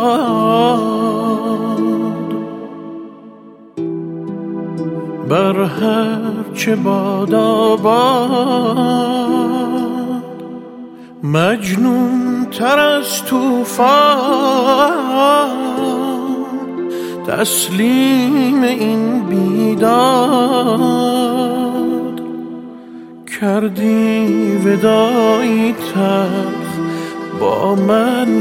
بر هر چه باد آباد، مجنون تر از طوفان، تسلیم این بیداد. کردی ودایی تلخ با من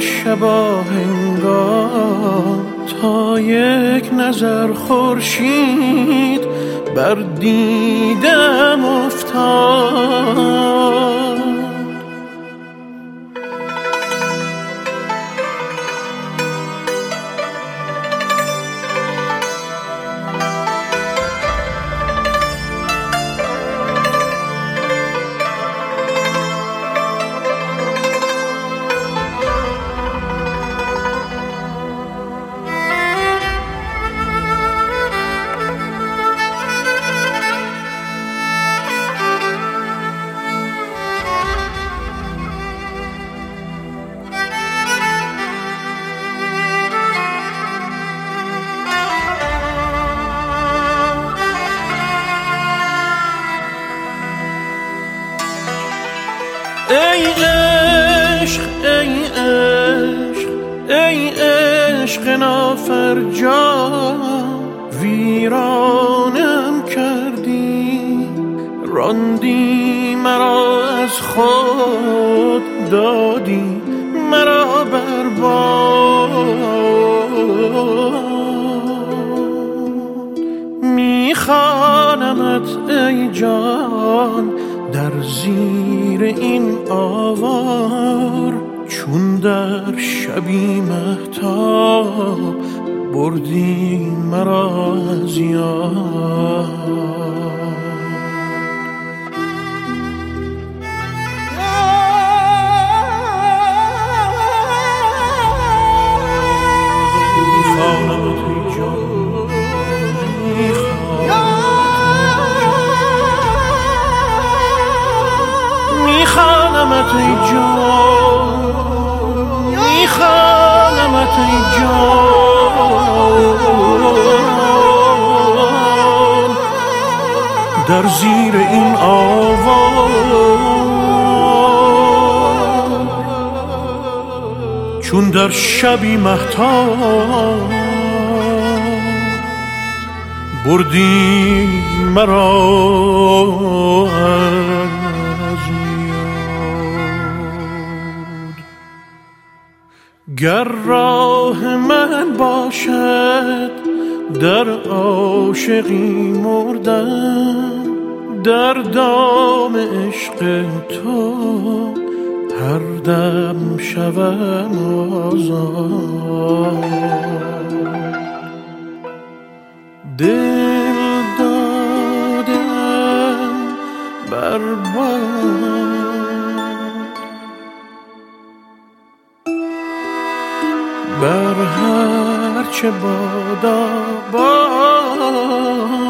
شباهنگام، تا یک نظر خورشید بر دیدم افتاد. ای عشق ای عشق ای عشق نافرجام، ویرانم کردی، راندی مرا از خود، دادی مرا برباد. میخوانمت ای جان در زیر این آوار، چون در شبی مهتاب بردی مرا از یاد. میخوانمت ای جان، میخوانمت ای جان، میخوانمت ای جان، در زیر این آوار، چون در شبی مهتاب بردی مرا از یاد. گر راه من باشد در عاشقی مردن، در دام عشق تو هر دم شوم آزاد. دل دادم برباد، بر هر چه باد آباد،